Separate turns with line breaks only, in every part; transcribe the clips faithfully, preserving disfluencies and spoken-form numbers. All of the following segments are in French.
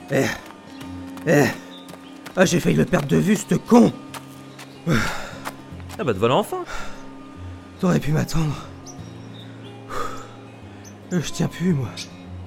Eh. Eh. Ah, j'ai failli le perdre de vue, ce con.
Ah bah te voilà enfin.
T'aurais pu m'attendre. Euh, Je tiens plus, moi.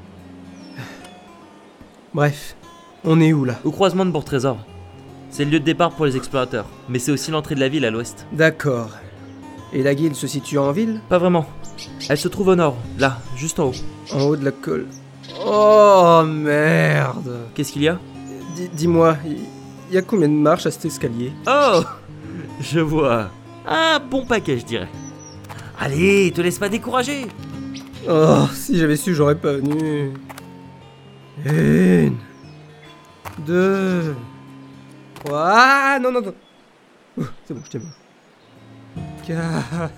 Bref, on est où, là?
Au croisement de Bourg-Trésor. C'est le lieu de départ pour les explorateurs, mais c'est aussi l'entrée de la ville à l'ouest.
D'accord. Et la guilde se situe en ville?
Pas vraiment. Elle se trouve au nord, là, juste en haut.
En haut de la colle. Oh, merde.
Qu'est-ce qu'il y a?
Dis- Dis-moi, il y a combien de marches à cet escalier?
Oh, je vois. Un bon paquet, je dirais. Allez, te laisse pas décourager.
Oh, si j'avais su, j'aurais pas venu. Une. Deux. Trois. Ah, non, non, non. Oh, c'est bon, je t'ai vu. Quatre.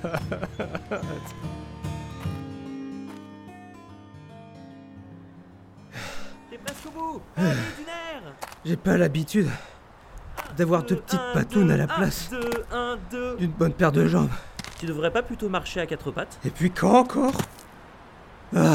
T'es presque au bout. Allez, du nerf.
J'ai pas l'habitude d'avoir deux petites patounes à la place
un, deux, un, deux.
d'une bonne paire de jambes.
Tu devrais pas plutôt marcher à quatre pattes?
Et puis quand encore? Ah.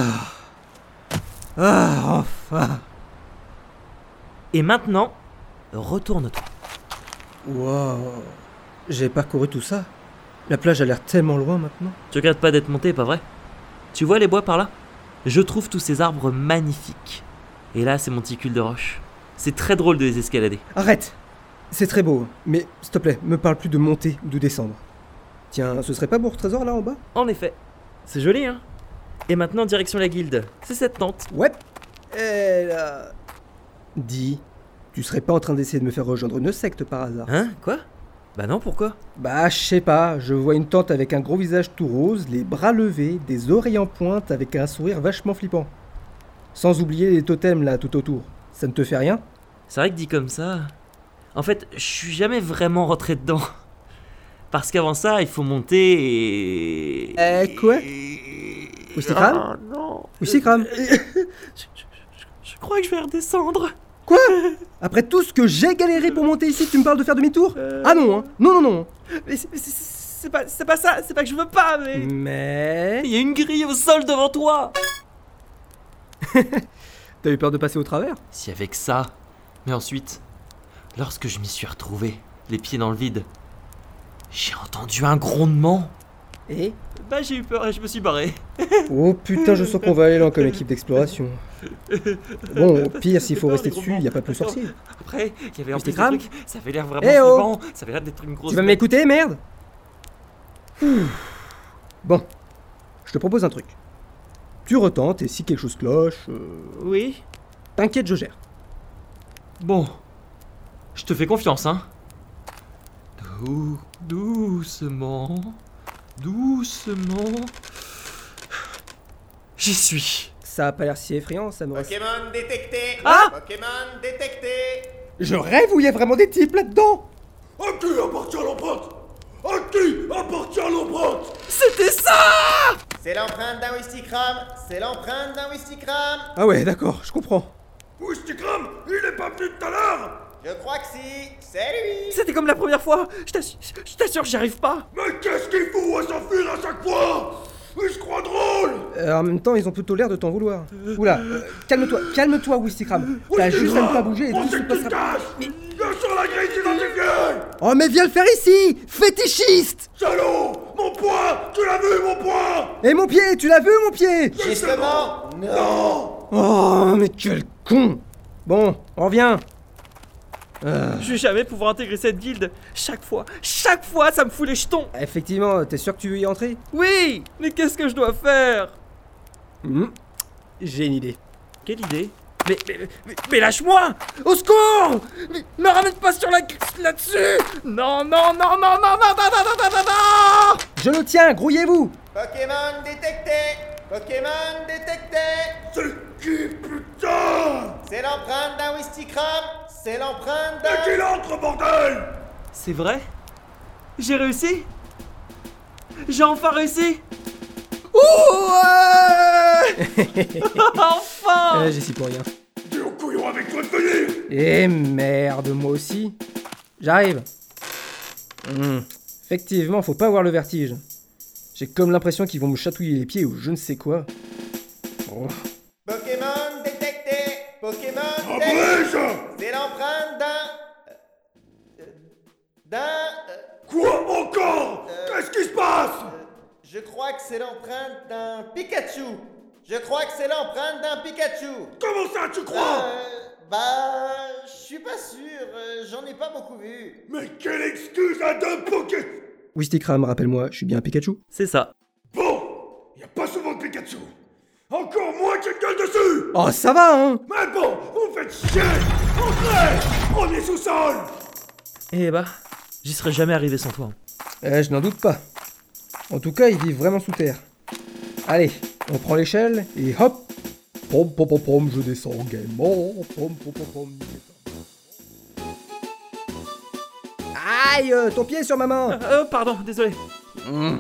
Ah, enfin.
Et maintenant, retourne-toi.
Wow. J'ai parcouru tout ça. La plage a l'air tellement loin maintenant.
Tu regrettes pas d'être monté, pas vrai? Tu vois les bois par là? Je trouve tous ces arbres magnifiques. Et là, ces monticules de roches. C'est très drôle de les escalader.
Arrête. C'est très beau, mais s'il te plaît, me parle plus de monter ou de descendre. Tiens, ce serait pas Bourg-Trésor là en bas?
En effet. C'est joli, hein? Et maintenant, direction la guilde. C'est cette tente.
Ouais. Et là... Dis, tu serais pas en train d'essayer de me faire rejoindre une secte par hasard?
Hein? Quoi? Bah non, pourquoi?
Bah, je sais pas, je vois une tente avec un gros visage tout rose, les bras levés, des oreilles en pointe avec un sourire vachement flippant. Sans oublier les totems là tout autour. Ça ne te fait rien?
C'est vrai que dit comme ça... En fait, je suis jamais vraiment rentré dedans. Parce qu'avant ça, il faut monter et...
Euh, quoi? Où c'est Kram?
Oh non.
Où c'est Kram?
je, je- je- je crois que je vais redescendre.
Quoi? Après tout ce que j'ai galéré pour monter ici, tu me parles de faire demi-tour?
Euh.
Ah non, hein? Non, non, non.
Mais c'est, mais c'est- c'est pas, c'est pas ça, c'est pas que je veux pas, mais...
Mais...
Il y a une grille au sol devant toi.
T'as eu peur de passer au travers?
Si avec ça... Mais ensuite, lorsque je m'y suis retrouvé, les pieds dans le vide, j'ai entendu un grondement.
Et?
Bah j'ai eu peur et je me suis barré.
Oh putain, je sens qu'on va aller loin comme équipe d'exploration. Bon, au pire, s'il faut rester dessus, y a pas plus sorcier.
Après, il y avait un
Mais
petit
t'es crame?
truc, ça avait l'air vraiment
Eh oh
flippant, ça avait l'air d'être une grosse...
Tu vas
bête.
m'écouter, merde? Bon, je te propose un truc. Tu retentes et si quelque chose cloche, euh,
Oui.
t'inquiète, je gère.
Bon, je te fais confiance, hein. Dou- doucement, doucement... J'y suis.
Ça a pas l'air si effrayant, ça me reste...
Pokémon détecté.
Ah
Pokémon détecté.
Je rêve où il y a vraiment des types là-dedans.
À qui appartient l'empreinte? À qui appartient l'empreinte?
C'était ça!
C'est l'empreinte d'un Wistikram. C'est l'empreinte d'un Wistikram.
Ah ouais, d'accord, je comprends.
Wistikram, il est pas venu tout à l'heure?
Je crois que si. C'est lui.
C'était comme la première fois. Je t'assure, je t'assure, j'y arrive pas.
Mais qu'est-ce qu'il faut à s'enfuir à chaque fois? Il se croit drôle!
Euh, en même temps, ils ont plutôt l'air de t'en vouloir. Oula, euh, calme-toi, calme-toi, Wistikram. T'as juste à ne pas bouger et
On
tout se
sait que tu te
passera...
casses! Viens sur la grille d'identifié!
Oh mais viens le faire ici, fétichiste.
Salaud! Mon poing! Tu l'as vu, mon poing!
Et mon pied, tu l'as vu mon pied?
Justement. Non.
Oh mais quel con. Bon, on revient.
Je vais jamais pouvoir intégrer cette guilde. Chaque fois, chaque fois, ça me fout les jetons.
Effectivement, t'es sûr que tu veux y entrer?
Oui, mais qu'est-ce que je dois faire?
Hmm, J'ai une idée.
Quelle idée? Mais, mais, mais, mais lâche-moi! Au secours! Mais, me ramène pas sur la là-dessus! Non, non, non, non, non, non, non, non, non, non, non, non!
Je le tiens, grouillez-vous.
Pokémon détecté. Pokémon détecté.
C'est qui, putain?
C'est l'empreinte d'un Wistikram. C'est l'empreinte
Mais
d'un...
qu'il entre, bordel!
C'est vrai? J'ai réussi? J'ai enfin réussi? Ouais! Enfin!
Euh, J'y suis pour rien.
Dis au couillon avec toi de venir!
Eh merde, moi aussi. J'arrive. Hmm, Effectivement, faut pas avoir le vertige. J'ai comme l'impression qu'ils vont me chatouiller les pieds ou je ne sais quoi. Oh.
Pokémon détecté. Pokémon
Fabrice!
d'un... euh,
Quoi encore
Euh,
Qu'est-ce qui se passe
je crois que c'est l'empreinte d'un Pikachu. Je crois que c'est l'empreinte d'un Pikachu.
Comment ça, tu crois
Euh, bah... Je suis pas sûr, euh, j'en ai pas beaucoup vu.
Mais quelle excuse à deux Poké...
Wistikram, rappelle-moi, je suis bien un Pikachu.
C'est ça.
Bon, y a pas souvent de Pikachu. Encore moi qui me gueule dessus.
Oh, ça va, hein.
Mais bon, vous me faites chier. Entrez, premier sous-sol.
Eh bah, j'y serais jamais arrivé sans toi.
Euh, je n'en doute pas. En tout cas, ils vivent vraiment sous terre. Allez, on prend l'échelle et hop. Pom pom pom pom, je descends gaiement. Pom pom pom pom. Aïe, euh, ton pied sur ma main.
Euh, pardon, désolé.
Mmh.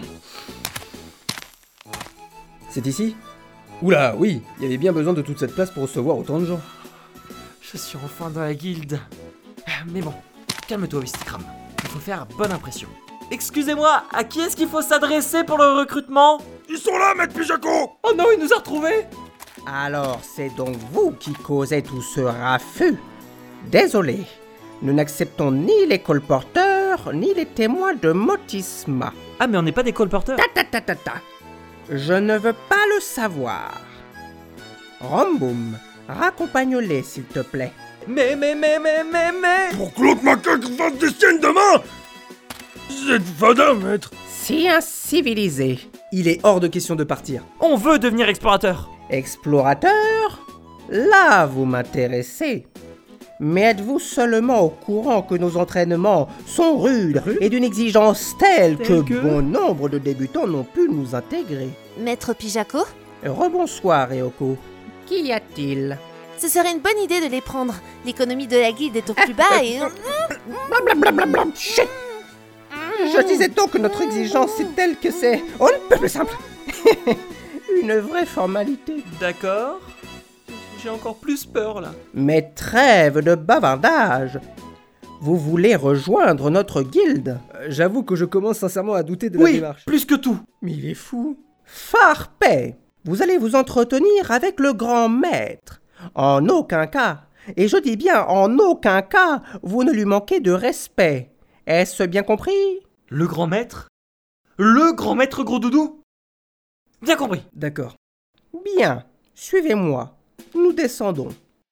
C'est ici? Oula, oui, il y avait bien besoin de toute cette place pour recevoir autant de gens.
Je suis enfin dans la guilde. Mais bon, calme-toi, Wistikram. Il faut faire bonne impression. Excusez-moi, à qui est-ce qu'il faut s'adresser pour le recrutement?
Ils sont là, maître Pijako.
Oh non, il nous a retrouvés.
Alors, c'est donc vous qui causez tout ce raffut. Désolé, nous n'acceptons ni les colporteurs, ni les témoins de Motisma.
Ah, mais on n'est pas des colporteurs.
Ta ta ta ta ta. Je ne veux pas le savoir. Romboum, raccompagne-les, s'il te plaît.
Mais, mais, mais, mais, mais, mais...
Pour que l'autre macaque fasse des siennes demain. C'est fada, maître.
Si incivilisé.
Il est hors de question de partir.
On veut devenir explorateur.
Explorateur, là vous m'intéressez. Mais êtes-vous seulement au courant que nos entraînements sont rudes et d'une exigence telle que,
Telle que
bon nombre de débutants n'ont pu nous intégrer?
Maître Pijako,
Rebonsoir, Ryoko. Qu'y a-t-il?
ce serait une bonne idée de les prendre. L'économie de la guilde est au plus bas et...
Blablabla, chut. Je disais donc que notre exigence est telle que c'est... Oh, le peuple simple. Une vraie formalité.
D'accord. J'ai encore plus peur, là.
Mais trêve de bavardage. Vous voulez rejoindre notre guilde?
Euh, J'avoue que je commence sincèrement à douter de la
Oui,
démarche.
plus que tout.
Mais il est fou.
Farpé, vous allez vous entretenir avec le grand maître. En aucun cas, et je dis bien en aucun cas, vous ne lui manquez de respect. Est-ce bien compris?
Le grand maître? Le grand maître gros doudou? Bien compris.
D'accord.
Bien, suivez-moi. Nous descendons.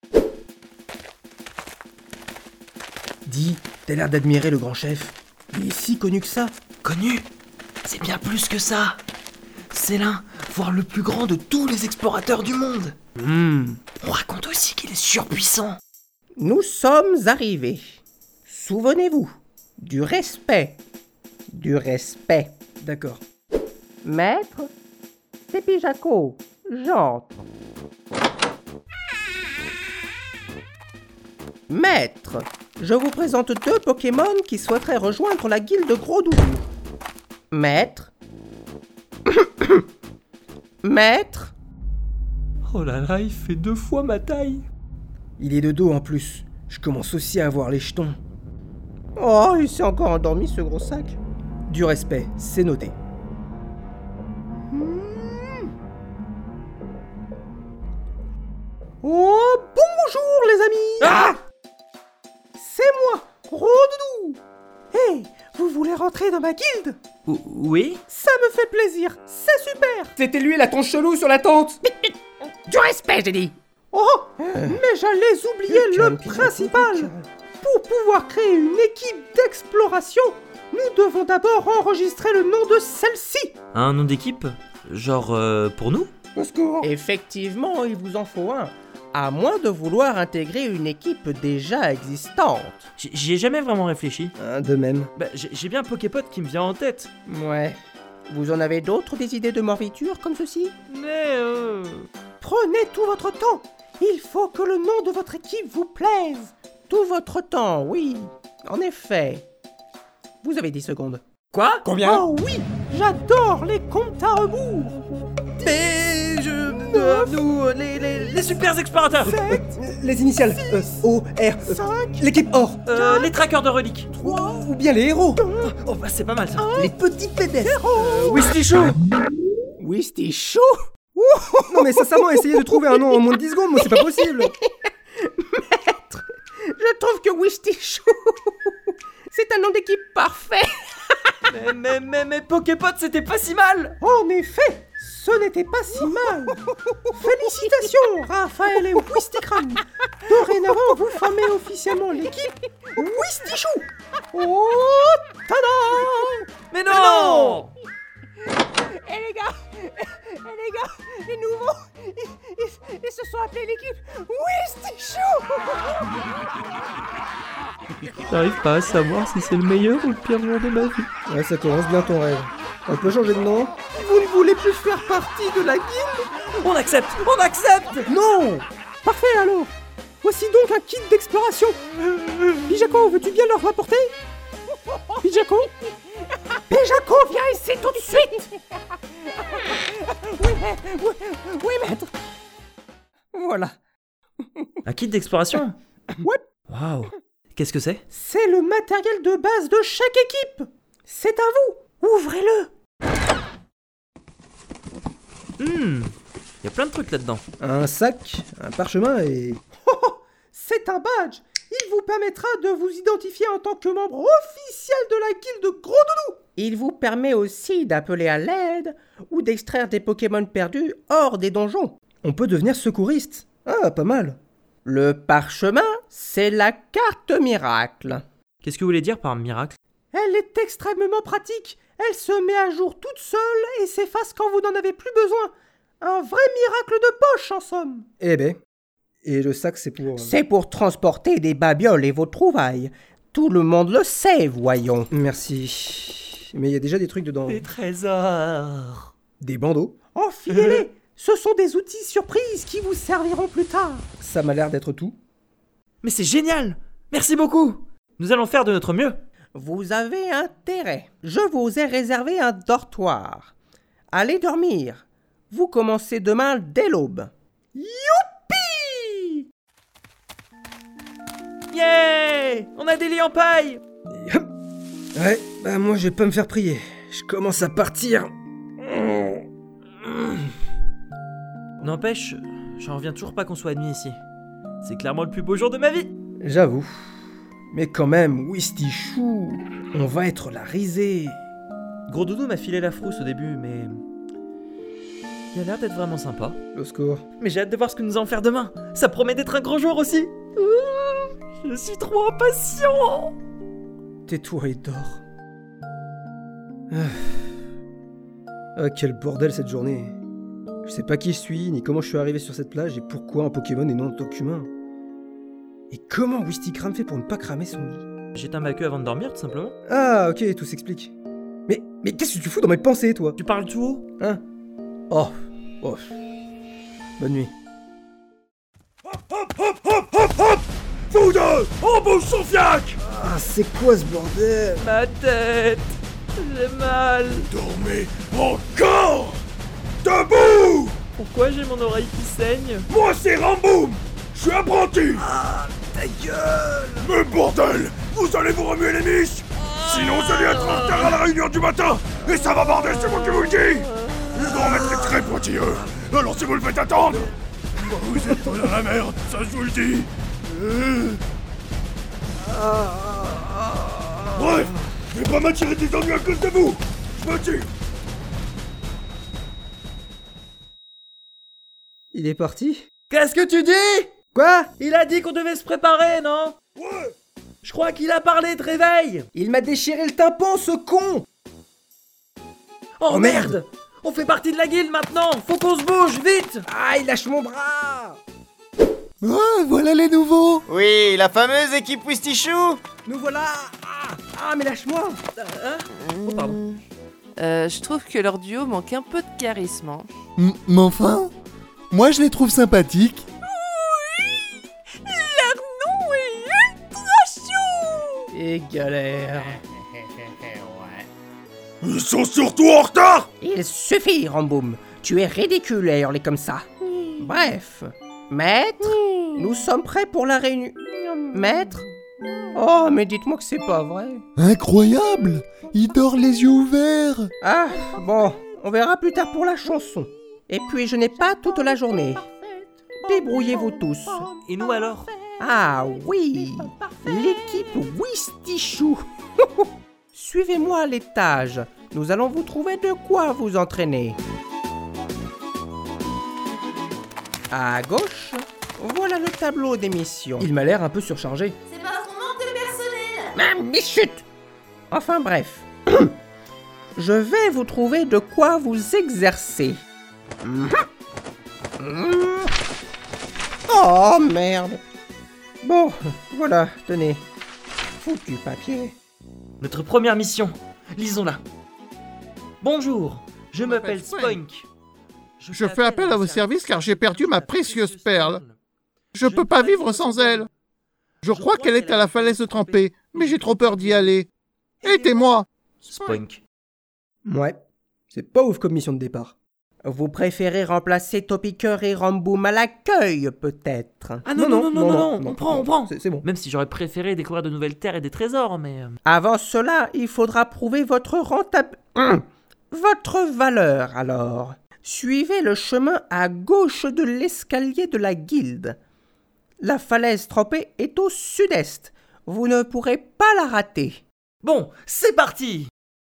Dis, t'as l'air d'admirer le grand chef. Il est si connu que ça.
Connu? C'est bien plus que ça. C'est l'un, voire le plus grand de tous les explorateurs du monde.
Hmm.
On raconte aussi qu'il est surpuissant.
Nous sommes arrivés. Souvenez-vous, du respect. Du respect.
D'accord.
Maître, c'est Pijako. J'entre. Maître, je vous présente deux Pokémon qui souhaiteraient rejoindre la guilde Gros Doudou. Maître. Maître.
Oh là là, il fait deux fois ma taille.
Il est de dos en plus. Je commence aussi à avoir les jetons.
Oh, il s'est encore endormi ce gros sac.
Du respect, c'est noté.
Oh, bonjour les amis.
Ah!
C'est moi, Gros Doudou. Hé, vous voulez rentrer dans ma guilde?
Oui?
Ça me fait plaisir, c'est super.
C'était lui la tronche chelou sur la tente.
Du respect, j'ai dit. Oh, mais j'allais oublier le principal. Pour pouvoir créer une équipe d'exploration, nous devons d'abord enregistrer le nom de celle-ci.
Un nom d'équipe? Genre euh, pour nous?
Au secours.
Effectivement, il vous en faut un. À moins de vouloir intégrer une équipe déjà existante.
J- J'y ai jamais vraiment réfléchi.
Un de même.
Bah, j'ai j'ai bien Poképod qui me vient en tête.
Ouais. Vous en avez d'autres des idées de morviture comme ceci?
Mais euh...
Prenez tout votre temps. Il faut que le nom de votre équipe vous plaise. Tout votre temps, oui. En effet. Vous avez dix secondes.
Quoi?
Combien?
Oh oui, j'adore les comptes à rebours.
Mais je... euh, nous, les, les, les super explorateurs.
Les initiales. Euh, O, R. euh,
cinq,
L'équipe or.
Euh, les traqueurs de reliques.
trois,
Ou bien les héros.
Oh bah c'est pas mal ça.
Les petits pédestres.
Euh, Wistichou.
Wistichou.
Non mais sincèrement, essayer de trouver un nom en moins de dix secondes, moi c'est pas possible.
Je trouve que Wistichou, c'est un nom d'équipe parfait.
Mais, mais, mais, mais Poképod, c'était pas si mal.
En effet, ce n'était pas si mal. Félicitations, Raphaël et Wistikram. Dorénavant, vous formez officiellement l'équipe Wistichou. Oh, tada!
Mais non,
Et les gars, et les gars, les nouveaux, ils, ils- ils se sont appelés l'équipe Wistichou.
J'arrive pas à savoir si c'est le meilleur ou le pire jour de ma vie.
Ouais, ça commence bien ton rêve. On peut changer de nom?
Vous ne voulez plus faire partie de la guilde?
On accepte, on accepte.
Non. Parfait alors. Voici donc un kit d'exploration. Bijako, veux-tu bien leur rapporter? Bijako? Bijako, viens ici tout de suite. Oui, oui, oui, maître. Voilà.
Un kit d'exploration.
Ouais.
Waouh. Qu'est-ce que c'est?
C'est le matériel de base de chaque équipe. C'est à vous. Ouvrez-le.
Hmm. Y a plein de trucs là-dedans.
Un sac, un parchemin et...
Oh, oh, c'est un badge. Il vous permettra de vous identifier en tant que membre officiel de la guilde Gros Doudou. Il vous permet aussi d'appeler à l'aide ou d'extraire des Pokémon perdus hors des donjons.
On peut devenir secouriste. Ah, pas mal.
Le parchemin, c'est la carte miracle.
Qu'est-ce que vous voulez dire par miracle?
Elle est extrêmement pratique. Elle se met à jour toute seule et s'efface quand vous n'en avez plus besoin. Un vrai miracle de poche, en somme.
Eh ben. Et le sac, c'est pour...
C'est pour transporter des babioles et vos trouvailles. Tout le monde le sait, voyons.
Merci. Mais il y a déjà des trucs dedans.
Des trésors.
Des bandeaux.
Enfilez-les. Ce sont des outils surprises qui vous serviront plus tard.
Ça m'a l'air d'être tout.
Mais c'est génial. Merci beaucoup. Nous allons faire de notre mieux.
Vous avez intérêt. Je vous ai réservé un dortoir. Allez dormir. Vous commencez demain dès l'aube. Youpi!
Yeah! On a des lits en paille.
Ouais, bah moi je vais pas me faire prier. Je commence à partir.
N'empêche, j'en reviens toujours pas qu'on soit admis ici. C'est clairement le plus beau jour de ma vie.
J'avoue. Mais quand même, Wistichou, on va être la risée.
Gros Doudou m'a filé la frousse au début, mais... il a l'air d'être vraiment sympa.
Au secours.
Mais j'ai hâte de voir ce que nous allons faire demain. Ça promet d'être un grand jour aussi. Ouh, je suis trop impatient.
Tais-toi et dors. Ah. Ah, quel bordel cette journée. Je sais pas qui je suis, ni comment je suis arrivé sur cette plage, et pourquoi un Pokémon et non en tant qu'humain. Et comment Wistikram fait pour ne pas cramer son lit?
J'éteins ma queue avant de dormir, tout simplement.
Ah, ok, tout s'explique. Mais, mais qu'est-ce que tu fous dans mes pensées, toi?
Tu parles tout haut?
Hein? Oh, oh. Bonne nuit.
Hop, hop, hop, hop, hop, hop! Vous deux, embauche son fiac!
Ah, c'est quoi ce bordel?
Ma tête. J'ai mal.
Dormez encore! Debout!
Pourquoi j'ai mon oreille qui saigne?
Moi c'est Ramboum! Je suis apprenti!
Ah, ta gueule!
Mais bordel! Vous allez vous remuer les miches! Sinon vous allez être en retard à la réunion du matin! Et ça va bordel, c'est moi qui vous le dis! L'hydromètre est très pointilleux! Alors si vous le faites attendre, vous êtes dans la merde, ça je vous le dis! Euh. Bref, je vais pas m'attirer des ennuis à cause de vous! Je me tire!
Il est parti?
Qu'est-ce que tu dis?
Quoi?
Il a dit qu'on devait se préparer, non?
Ouais!
Je crois qu'il a parlé de réveil.
Il m'a déchiré le tympan, ce con!
Oh,
Oh, merde.
merde. On fait partie de la guilde maintenant. Faut qu'on se bouge, vite.
Ah, il lâche mon bras!
Ah, voilà les nouveaux!
Oui, la fameuse équipe Wistichou.
Nous voilà! Ah, ah mais lâche-moi!
Hein? Oh, pardon.
Euh, je trouve que leur duo manque un peu de charisme. hein.
M- Mais enfin, moi je les trouve sympathiques.
Leur nom est ultra chou!
Et galère.
Ils sont surtout en retard!
Il suffit, Ramboum. Tu es ridicule à hurler comme ça. Bref. Maître, nous sommes prêts pour la réunion. Maître? Oh, mais dites-moi que c'est pas vrai.
Incroyable! Il dort les yeux ouverts.
Ah, bon, on verra plus tard pour la chanson. Et puis, je n'ai pas toute la journée. Débrouillez-vous tous.
Et nous alors?
Ah oui, l'équipe Wistichou. Suivez-moi à l'étage. Nous allons vous trouver de quoi vous entraîner. À gauche, voilà le tableau des missions.
Il m'a l'air un peu surchargé.
C'est parce qu'on manque de personnel.
Ah, mais chut! Enfin bref. Je vais vous trouver de quoi vous exercer. Oh merde. Bon, voilà, tenez. Foutu papier.
Notre première mission. Lisons-la. Bonjour, je m'appelle Spoink.
Je fais appel à vos services car j'ai perdu ma précieuse perle. Je peux pas vivre sans elle. Je crois qu'elle est à la falaise trempée, mais j'ai trop peur d'y aller. Aidez-moi.
Spoink.
Ouais, c'est pas ouf comme mission de départ.
Vous préférez remplacer Topiqueur et Ramboum à l'accueil, peut-être?
Ah non, non, non, non, non, non, on prend, on prend.
C'est c'est bon.
Même si j'aurais préféré découvrir de nouvelles terres et des trésors, mais... euh,
Avant cela, il faudra prouver votre rentable... votre valeur, alors. Suivez le chemin à gauche de l'escalier de la guilde. La falaise trempée est au sud-est. Vous ne pourrez pas la rater.
Bon, c'est parti.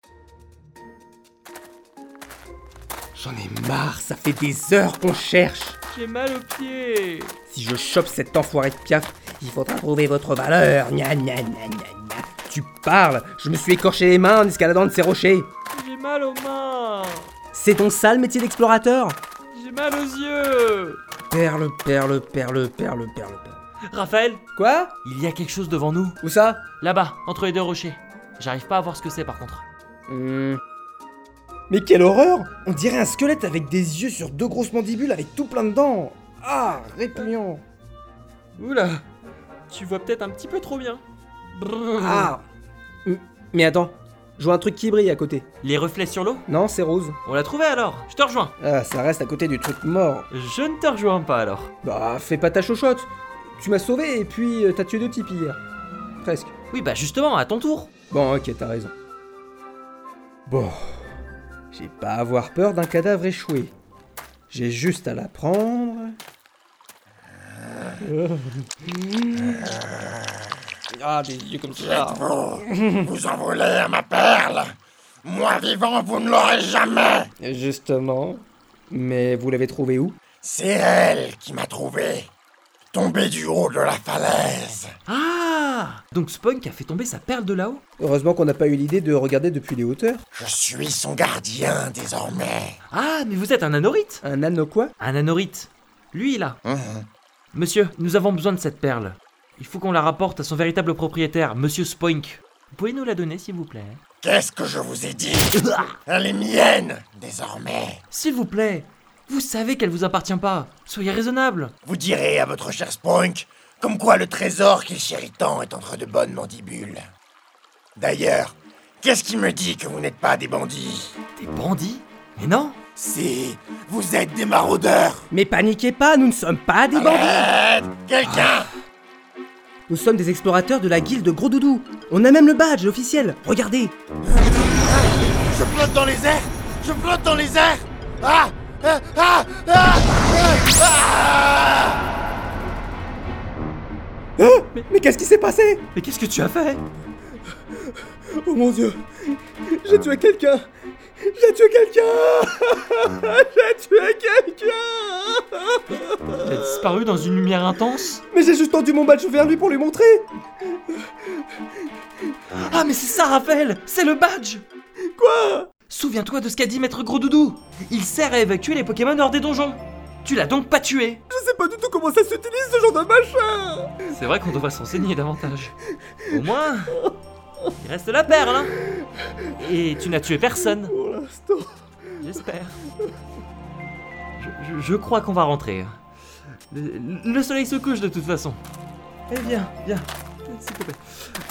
J'en ai marre, ça fait des heures qu'on cherche.
J'ai mal aux pieds.
Si je chope cet enfoiré de Piaf, il faudra prouver votre valeur. Gna gna gna gna gna. Tu parles, je me suis écorché les mains en escaladant de ces rochers.
J'ai mal aux mains.
C'est ton sale métier d'explorateur.
J'ai mal aux yeux.
Perle, perle, perle, perle, perle, perle.
Raphaël,
Quoi?
il y a quelque chose devant nous.
Où ça?
Là-bas, entre les deux rochers. J'arrive pas à voir ce que c'est par contre.
Hmm. Mais quelle horreur! On dirait un squelette avec des yeux sur deux grosses mandibules avec tout plein de dents. Ah, répugnant.
Oula, tu vois peut-être un petit peu trop bien. Brrr.
Ah. Hmm. Mais attends, je vois un truc qui brille à côté.
Les reflets sur l'eau?
Non, c'est rose.
On l'a trouvé alors, je te rejoins.
Ah, ça reste à côté du truc mort.
Je ne te rejoins pas alors.
Bah, fais pas ta chochotte. Tu m'as sauvé et puis euh, t'as tué deux types hier. Presque.
Oui bah justement, à ton tour.
Bon, ok, t'as raison. Bon. J'ai pas à avoir peur d'un cadavre échoué. J'ai juste à la prendre. Ah, des yeux comme ça.
Vous, vous en voulez à ma perle? Moi vivant, vous ne l'aurez jamais.
Justement. Mais vous l'avez trouvé où?
C'est elle qui m'a trouvé. Tombé du haut de la falaise.
Ah, donc Spoink a fait tomber sa perle de là-haut?
Heureusement qu'on n'a pas eu l'idée de regarder depuis les hauteurs.
Je suis son gardien désormais.
Ah, mais vous êtes un anorite?
Un anneau quoi?
Un anorite. Lui là.
Hum,
Monsieur, nous avons besoin de cette perle. Il faut qu'on la rapporte à son véritable propriétaire, Monsieur Spoink. Vous pouvez nous la donner, s'il vous plaît?
Qu'est-ce que je vous ai dit? Elle est mienne, désormais.
S'il vous plaît, vous savez qu'elle vous appartient pas. Soyez raisonnable.
Vous direz à votre cher Spoink comme quoi le trésor qu'il chérit tant est entre de bonnes mandibules. D'ailleurs, qu'est-ce qui me dit que vous n'êtes pas des bandits?
Des bandits? Mais non.
Si, vous êtes des maraudeurs.
Mais paniquez pas, nous ne sommes pas des bandits.
Arrête, quelqu'un.
Nous sommes des explorateurs de la guilde Gros Doudou. On a même le badge officiel. Regardez.
Je flotte dans les airs. Je flotte dans les airs. Ah, ah, ah, ah, ah, ah.
Oh, mais mais qu'est-ce qui s'est passé?
Mais qu'est-ce que tu as fait?
Oh mon dieu. J'ai tué quelqu'un. J'ai tué quelqu'un. J'ai tué quelqu'un.
Il a disparu dans une lumière intense.
Mais j'ai juste tendu mon badge vers lui pour lui montrer.
Ah mais c'est ça, Raphaël. C'est le badge.
Quoi?
Souviens-toi de ce qu'a dit Maître Gros Doudou. Il sert à évacuer les Pokémon hors des donjons. Tu l'as donc pas tué.
Je sais pas du tout comment ça s'utilise ce genre de machin.
C'est vrai qu'on devrait s'enseigner davantage. Au moins, il reste la perle, hein. Et tu n'as tué personne.
Pour l'instant.
J'espère. Je, je- je crois qu'on va rentrer. Le, le soleil se couche de toute façon. Eh viens, viens. S'il te plaît.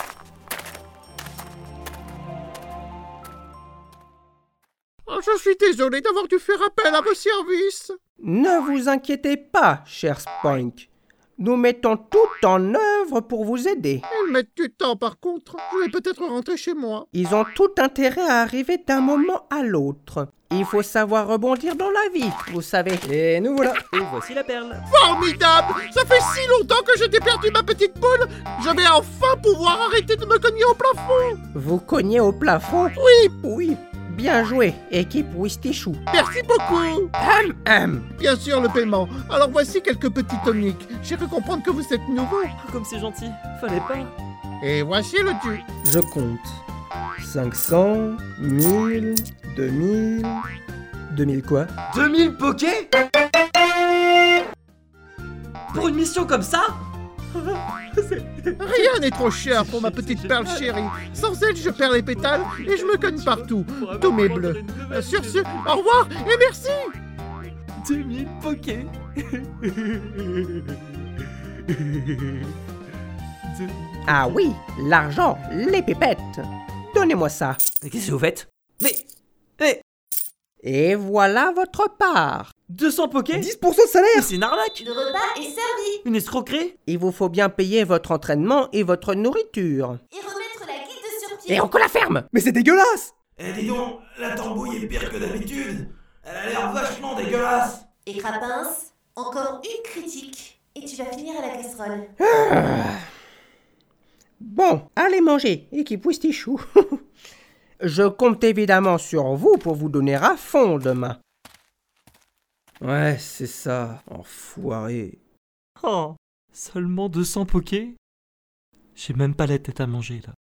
Oh, je suis désolé d'avoir dû faire appel à vos services.
Ne vous inquiétez pas, cher Spoink. Nous mettons tout en œuvre pour vous aider.
Ils mettent du temps par contre. Je vais peut-être rentrer chez moi.
Ils ont tout intérêt à arriver d'un moment à l'autre. Il faut savoir rebondir dans la vie, vous savez.
Et nous voilà.
Et voici la perle.
Formidable! Ça fait si longtemps que je t'ai perdu ma petite poule. Je vais enfin pouvoir arrêter de me cogner au plafond.
Vous cognez au plafond?
Oui,
Oui. Bien joué, équipe Wistichou.
merci beaucoup.
Hum, hum.
Bien sûr, le paiement. Alors voici quelques petits toniques. J'ai cru comprendre que vous êtes nouveau.
Oh, comme c'est gentil. Fallait pas.
Et voici le dû.
Je compte. cinq cents, mille, deux mille... deux mille quoi?
deux mille pokés? Pour une mission comme ça?
Rien n'est trop cher pour ma petite perle chérie. Sans elle, je perds les pétales et je me cogne partout. Tous mes bleus. Euh, Sur ce, au revoir et merci.
deux mille pokés.
Ah oui, l'argent, les pépettes. Donnez-moi ça.
Mais qu'est-ce que vous faites? Mais... Eh
Et voilà votre part.
deux cents pokés?
dix pour cent de
Mais
salaire.
c'est une arnaque!
Le repas est servi.
Une escroquerie?
Il vous faut bien payer votre entraînement et votre nourriture.
Et remettre la guilde sur pied.
Et on la ferme.
Mais c'est dégueulasse.
Eh dis donc, la tambouille est pire que d'habitude. Elle a l'air vachement dégueulasse.
Et Crapins, encore une critique. Et tu vas finir à la casserole.
Bon, allez manger, équipe Wistichou. Je compte évidemment sur vous pour vous donner à fond demain.
Ouais, c'est ça, enfoiré.
Oh, seulement deux cents pokés? J'ai même pas la tête à manger là.